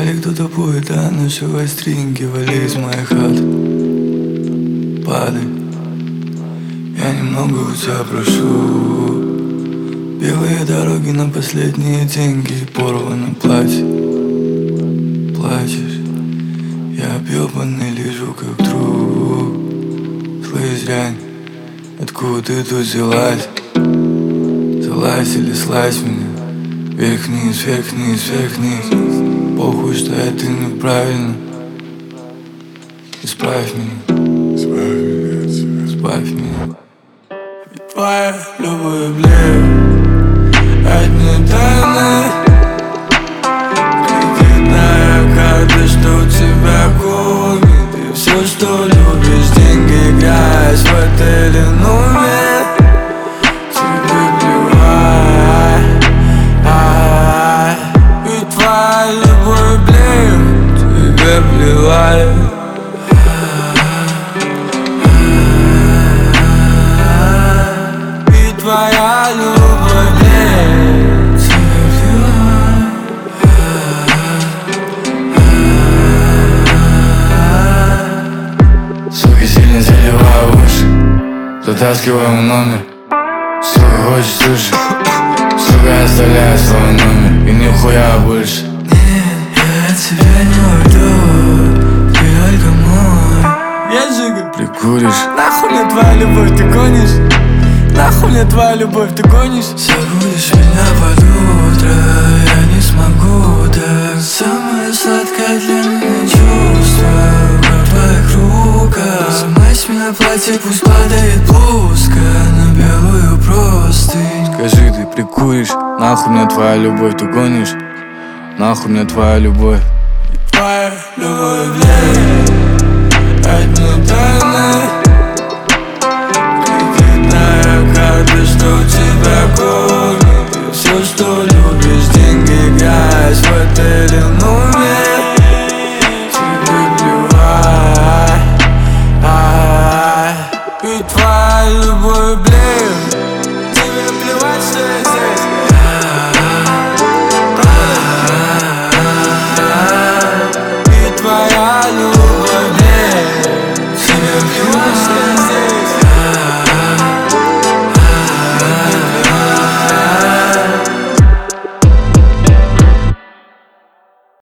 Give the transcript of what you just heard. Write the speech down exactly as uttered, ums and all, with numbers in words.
Сказали, кто-то будет, а наши стринги вали из моей хаты. Падай, я немного у тебя прошу. Белые дороги на последние деньги и порвано платье. Плачешь, я объебанный лежу как труп. Слышь, дрянь, откуда ты тут взялась? Залазь или слазь меня. Вверх-вниз, вверх-вниз, вверх-вниз. Похуй, что это неправильно. Исправь меня. Исправь меня. Исправь меня. Ведь твоя любовь, блядь, одни тайны. Кредитная карта, что тебя кормит. И все, что любишь, деньги, грязь в отеле номер. Тебе плевать. Ведь твоя любовь, блин, тебе плевать. Ведь твоя любовь, блин, тебе плевать. Сука, сильно заливаю уши, затаскиваю в номер. Сука, хочешь суши, сука, я оставляю свой номер. И нихуя больше. Нет, я от тебя не уйду. Ты только мой. Я жига. Прикуришь. Нахуй мне твоя любовь, ты гонишь? Нахуй мне твоя любовь, ты гонишь? Забудешь меня под утро, я не смогу так. Самое сладкое для меня чувство в твоих руках. Смась меня платье, пусть падает плоско на белую простынь. Скажи, ты прикуришь? Нахуй мне твоя любовь, ты гонишь? Нахуй мне твоя любовь. И твоя любовь, блядь, одни тайны.